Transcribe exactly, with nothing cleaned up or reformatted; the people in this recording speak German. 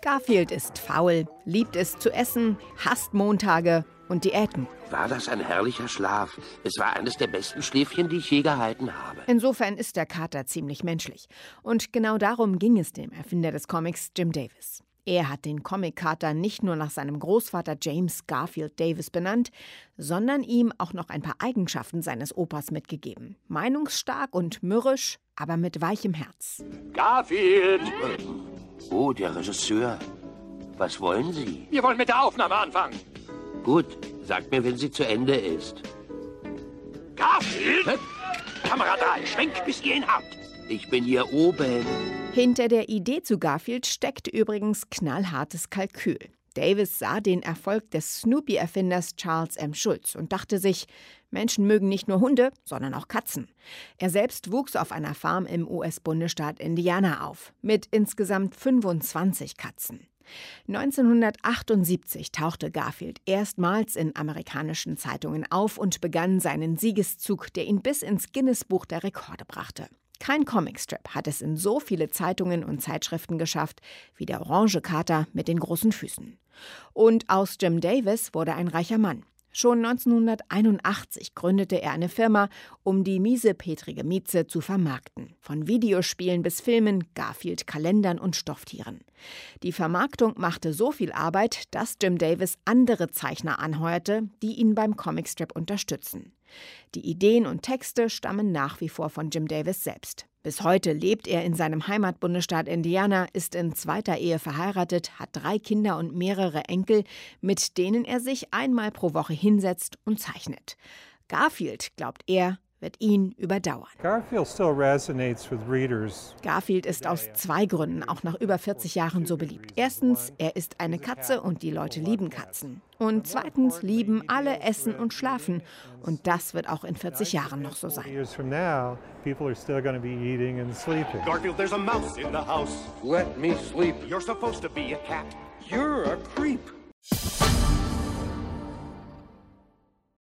Garfield ist faul, liebt es zu essen, hasst Montage und Diäten. War das ein herrlicher Schlaf? Es war eines der besten Schläfchen, die ich je gehalten habe. Insofern ist der Kater ziemlich menschlich. Und genau darum ging es dem Erfinder des Comics, Jim Davis. Er hat den Comic-Kater nicht nur nach seinem Großvater James Garfield Davis benannt, sondern ihm auch noch ein paar Eigenschaften seines Opas mitgegeben. Meinungsstark und mürrisch, aber mit weichem Herz. Garfield! Oh, der Regisseur. Was wollen Sie? Wir wollen mit der Aufnahme anfangen. Gut, sagt mir, wenn sie zu Ende ist. Garfield! Hä? Kamera drei, schwenkt, bis ihr ihn habt. Ich bin hier oben. Hinter der Idee zu Garfield steckt übrigens knallhartes Kalkül. Davis sah den Erfolg des Snoopy-Erfinders Charles M. Schulz und dachte sich, Menschen mögen nicht nur Hunde, sondern auch Katzen. Er selbst wuchs auf einer Farm im U S-Bundesstaat Indiana auf, mit insgesamt fünfundzwanzig Katzen. neunzehnhundertachtundsiebzig tauchte Garfield erstmals in amerikanischen Zeitungen auf und begann seinen Siegeszug, der ihn bis ins Guinness-Buch der Rekorde brachte. Kein Comicstrip hat es in so viele Zeitungen und Zeitschriften geschafft wie der orange Kater mit den großen Füßen. Und aus Jim Davis wurde ein reicher Mann. Schon neunzehnhunderteinundachtzig gründete er eine Firma, um die miesepetrige Mieze zu vermarkten. Von Videospielen bis Filmen, Garfield, Kalendern und Stofftieren. Die Vermarktung machte so viel Arbeit, dass Jim Davis andere Zeichner anheuerte, die ihn beim Comicstrip unterstützen. Die Ideen und Texte stammen nach wie vor von Jim Davis selbst. Bis heute lebt er in seinem Heimatbundesstaat Indiana, ist in zweiter Ehe verheiratet, hat drei Kinder und mehrere Enkel, mit denen er sich einmal pro Woche hinsetzt und zeichnet. Garfield, glaubt er, wird ihn überdauern. Garfield still resonates with readers. Garfield ist aus zwei Gründen auch nach über vierzig Jahren so beliebt. Erstens, er ist eine Katze und die Leute lieben Katzen. Und zweitens lieben alle Essen und Schlafen. Und das wird auch in vierzig Jahren noch so sein. Garfield, there's a mouse in the house. Let me sleep. You're supposed to be a cat. You're a creep.